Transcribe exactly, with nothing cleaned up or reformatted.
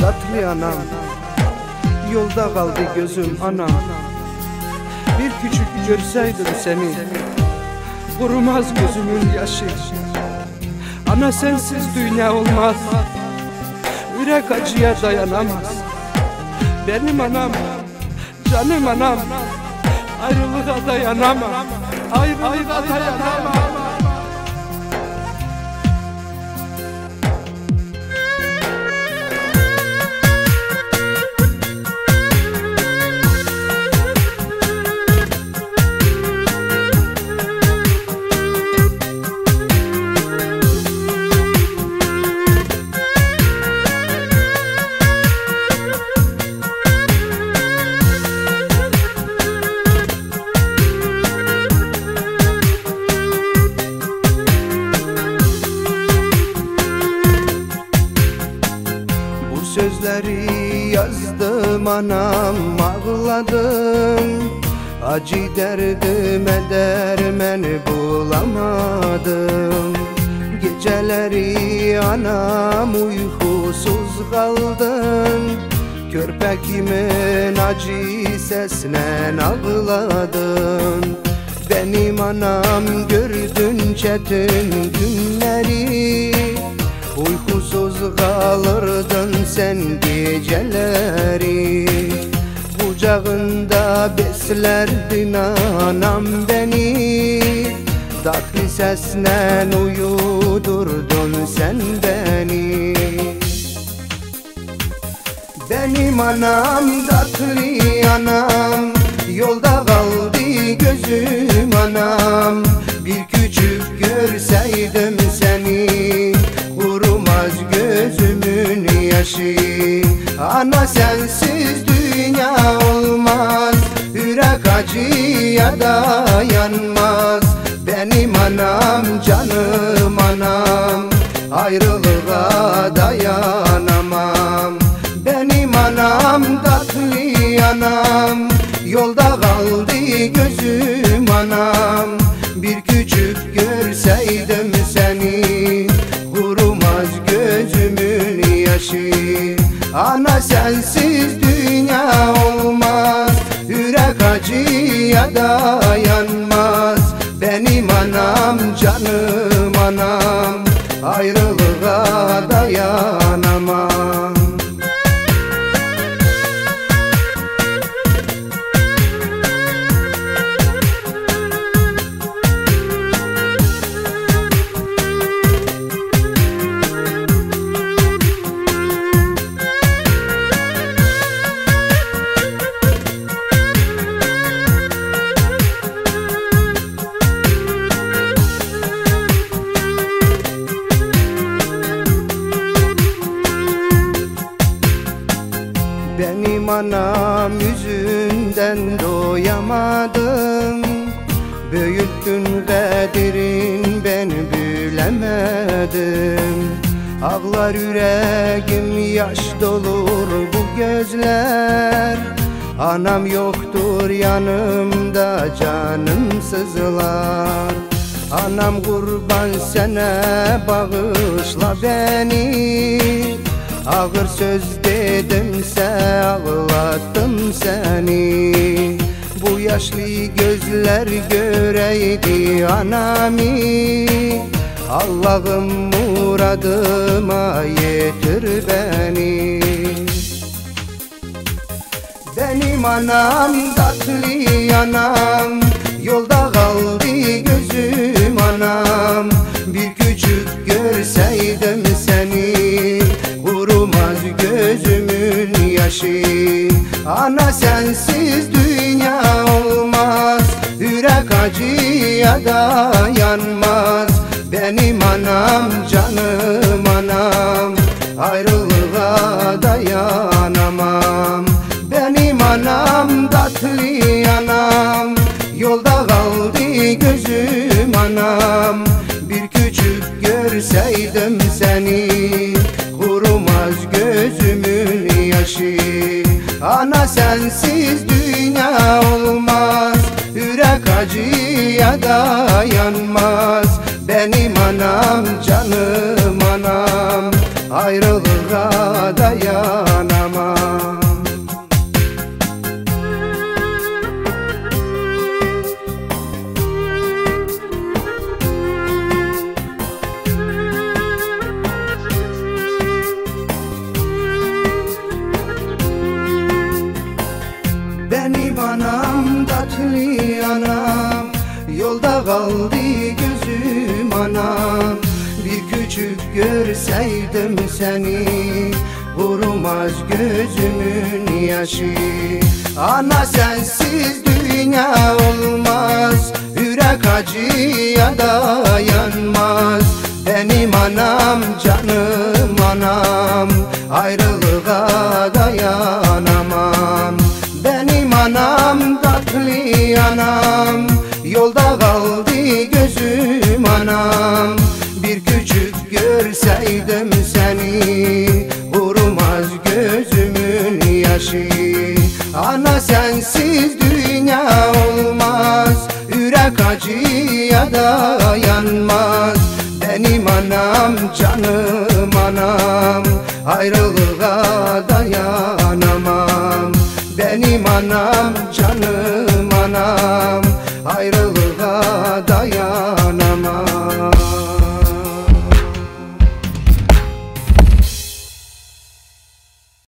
tatlı anam. Yolda kaldı gözüm anam. Bir küçük görseydim seni, kurumaz gözümün yaşı. Ana sensiz dünya olmaz, yürek acıya dayanamaz. Benim anam, canım anam, ayrılığa dayanamam, ayrılığa dayanamam. Sözleri yazdım anam, ağladım. Acı derdime derman bulamadım. Geceleri anam uykusuz kaldım. Körpekimin acı sesle ağladım. Benim anam gördün çetin günleri, uykusuz kalırdın sen geceleri. Kucağında beslerdin anam beni, tatlı sesle uyudurdun sen beni. Benim anam tatlı anam, yolda kaldı gözüm anam. Bir küçük görseydim seni, kurumaz gözümün yaşı. Ana sensiz dünya olmaz, yürek acıya dayanmaz. Benim anam, canım anam, ayrılığa dayanamam. Benim anam tatlı anam, yolda kaldı gözüm anam. Bir küçük görseydim seni, kurumaz gözümün yaşı. Ana sensiz dünya olmaz, yürek acıya dayanmaz. Benim anam, canım anam, ayrılığa dayanamam. Benim anam yüzünden doyamadım. Büyüttün kadirin ben bilemedim. Ağlar yüreğim, yaş dolur bu gözler. Anam yoktur yanımda, canım sızlar. Anam kurban sana, bağışla beni. Ağır söz dedimse ağlattım seni. Bu yaşlı gözler göreydi anamı. Allah'ım muradıma yetir beni. Benim anam tatlı anam, yolda kaldı gözüm anam. Bir küçük görseydim seni, kurumaz gözümün yaşı. Ana sensiz dünya olmaz, yürek acıya dayanmaz. Benim anam, canım anam, ayrılığa dayanamam. Benim anam tatlı anam, yolda kaldı gözüm anam. Bir küçük görseydim seni, kurumaz gözümün yaşı. Ana sensiz dünya olmaz, yürek acıya dayanmaz. Benim anam, canım anam, ayrılığa dayanamaz. Yolda kaldı gözüm anam, bir küçük görseydim seni, vurmaz gözümün yaşı. Ana sensiz dünya olmaz, yürek acıya dayanmaz. Benim anam canım anam, ayrılığa dayanamam. Benim anam tatlı anam, yolda kaldı gözüm anam. Bir küçük görseydim seni, vurmaz gözümün yaşı. Ana sensiz dünya olmaz, yürek acıya dayanmaz. Benim anam canım anam, ayrılığa dayanamam. Benim anam canım